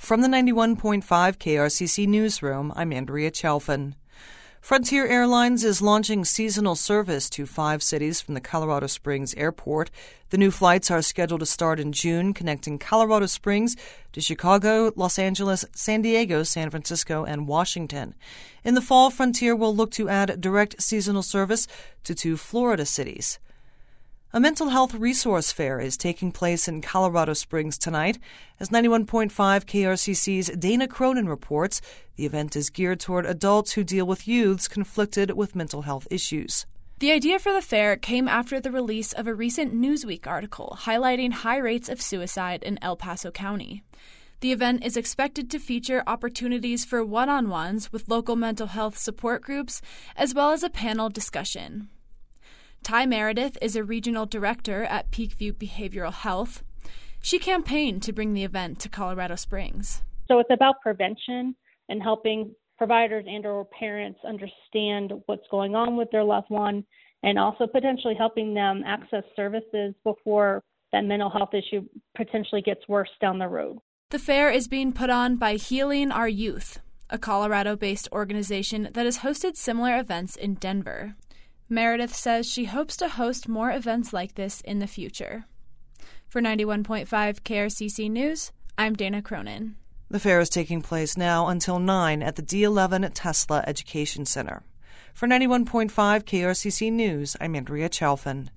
From the 91.5 KRCC Newsroom, I'm Andrea Chalfin. Frontier Airlines is launching seasonal service to 5 cities from the Colorado Springs Airport. The new flights are scheduled to start in June, connecting Colorado Springs to Chicago, Los Angeles, San Diego, San Francisco, and Washington. In the fall, Frontier will look to add direct seasonal service to 2 Florida cities. A mental health resource fair is taking place in Colorado Springs tonight. As 91.5 KRCC's Dana Cronin reports, the event is geared toward adults who deal with youths conflicted with mental health issues. The idea for the fair came after the release of a recent Newsweek article highlighting high rates of suicide in El Paso County. The event is expected to feature opportunities for one-on-ones with local mental health support groups, as well as a panel discussion. Ty Meredith is a regional director at Peakview Behavioral Health. She campaigned to bring the event to Colorado Springs. So it's about prevention and helping providers and or parents understand what's going on with their loved one, and also potentially helping them access services before that mental health issue potentially gets worse down the road. The fair is being put on by Healing Our Youth, a Colorado-based organization that has hosted similar events in Denver. Meredith says she hopes to host more events like this in the future. For 91.5 KRCC News, I'm Dana Cronin. The fair is taking place now until 9 at the D11 Tesla Education Center. For 91.5 KRCC News, I'm Andrea Chalfin.